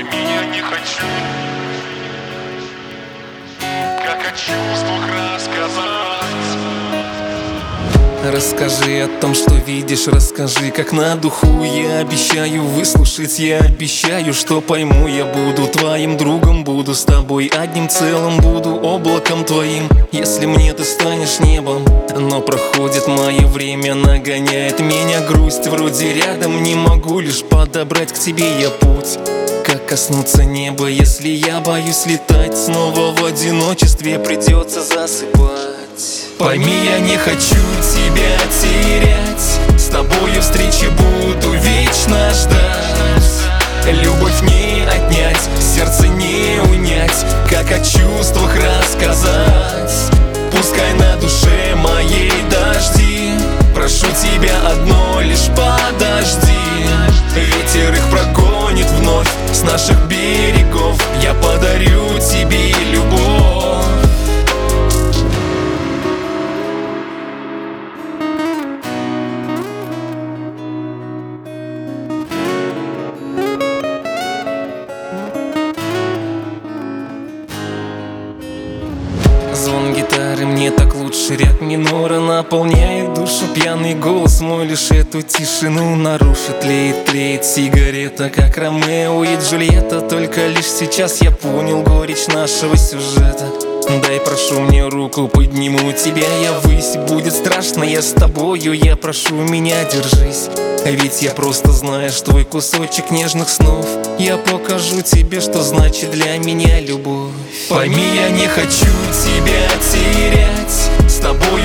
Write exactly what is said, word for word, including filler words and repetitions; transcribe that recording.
Пойми, я не хочу, как о чувствах рассказать. Расскажи о том, что видишь, расскажи, как на духу. Я обещаю выслушать, я обещаю, что пойму. Я буду твоим другом, буду с тобой одним целым, буду облаком твоим, если мне ты станешь небом. Но проходит мое время, нагоняет меня грусть. Вроде рядом, не могу лишь подобрать к тебе я путь. Как коснуться неба, если я боюсь летать? Снова в одиночестве придется засыпать. Пойми, я не хочу тебя терять, с тобою встречи буду вечно ждать. Любовь не отнять, сердце не унять, как о чувствах рассказать. Пускай на душе моей дожди, прошу тебя одно лишь подожди. Ветер их прогонит вновь с наших берегов, я подарю тебе любовь. Звон гитары мне так лучше, ряд минора наполняет душу. Пьяный голос мой лишь эту тишину нарушит. Тлеет, тлеет сигарета, как Ромео и Джульетта. Только лишь сейчас я понял горечь нашего сюжета. Дай, прошу, мне руку, подниму тебя я ввысь. Будет страшно, я с тобою, я прошу, меня держись. Ведь я просто знаешь твой кусочек нежных снов. Я покажу тебе, что значит для меня любовь. Пойми, я не хочу тебя терять, с тобой